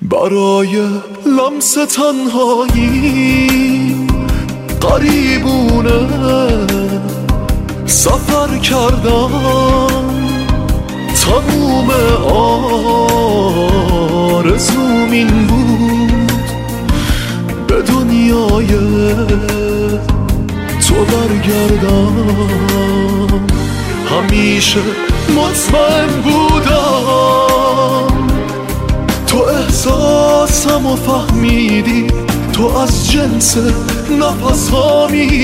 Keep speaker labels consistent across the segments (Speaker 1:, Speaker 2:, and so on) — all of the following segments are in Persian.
Speaker 1: برای لمس تنهایی قریبونه سفر کردم، تموم آرزوم این بود به دنیای تو برگردم. همیشه مطمئن بودم تو احساسمو فهمیدی، تو از جنس نفسامی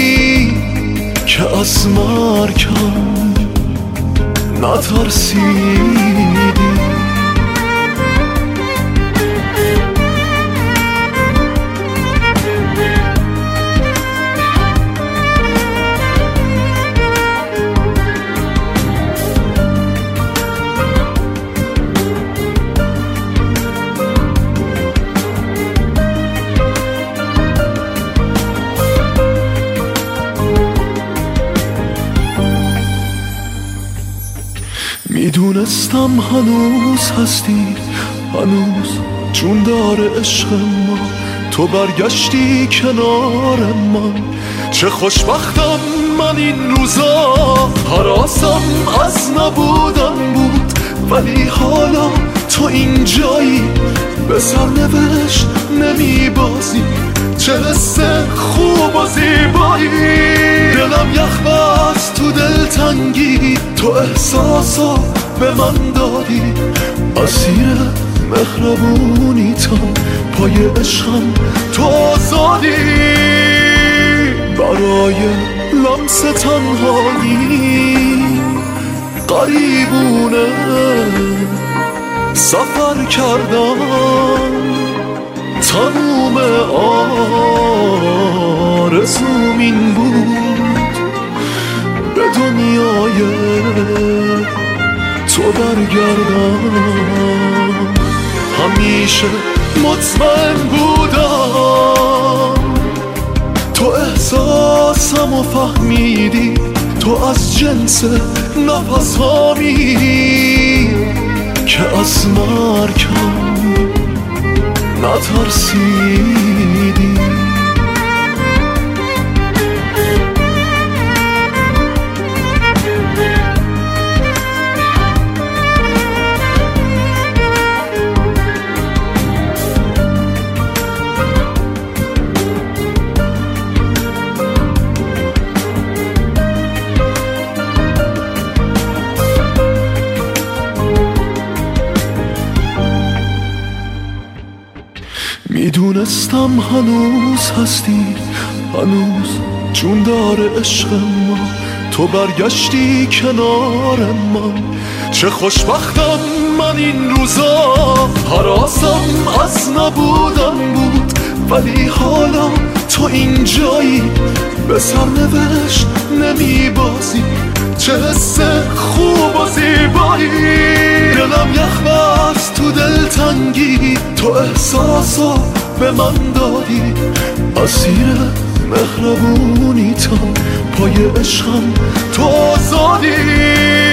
Speaker 1: که از مرگم نترسیدی. میدونستم هنوز هستی، هنوز جون داره عشق ما، تو برگشتی کنار من. چه خوشبختم من این روزا، هراسم از نبودن بود، ولی حالا تو اینجایی به سرنوشت نمیبازی. چه حس خوب و زیبایی، دلم یخ بست تو دلتنگی، تو احساسا به من دادی. اسیر مهربونیتم، پای عشقم تو آزادی. برای لمس تنهایی قریبونه سفر کردم، تموم آرزوم این بود به دنیای تو برگردم. همیشه مطمئن بودم تو احساسمو فهمیدی، تو از جنس نفسامی که از مرگم نترسیدی. میدونستم هنوز هستی، هنوز جون داره عشق ما، تو برگشتی کنار من. چه خوشبختم من این روزا، هراسم از نبودن بود، ولی حالا تو اینجایی به سرنوشت نمیبازی. چه حس خوب و زیبایی، دلم یخ بست تو دلتنگی، تو احساسا به من دادی. اسیر مهربونیتم، پای عشقم تو آزادی.